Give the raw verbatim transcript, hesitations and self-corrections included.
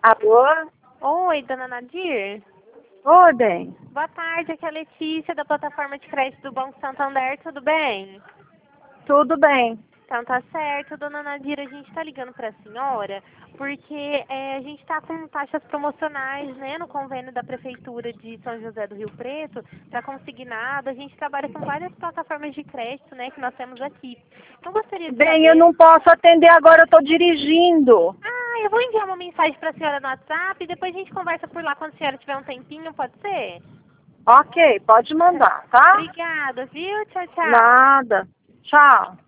Alô? Oi, dona Nadir? Oi, bem. Boa tarde, aqui é a Letícia da plataforma de crédito do Banco Santander, tudo bem? Tudo bem. Então tá certo, dona Nadir, a gente tá ligando pra senhora porque é, a gente tá com taxas promocionais, né, no convênio da Prefeitura de São José do Rio Preto, tá consignado, a gente trabalha com várias plataformas de crédito, né, que nós temos aqui. Então gostaria de Bem, saber... eu não posso atender agora, eu estou dirigindo. Ah, eu vou enviar uma mensagem pra senhora no WhatsApp e depois a gente conversa por lá quando a senhora tiver um tempinho, pode ser? Ok, pode mandar, tá? Obrigada, viu? Tchau, tchau. Nada. Tchau.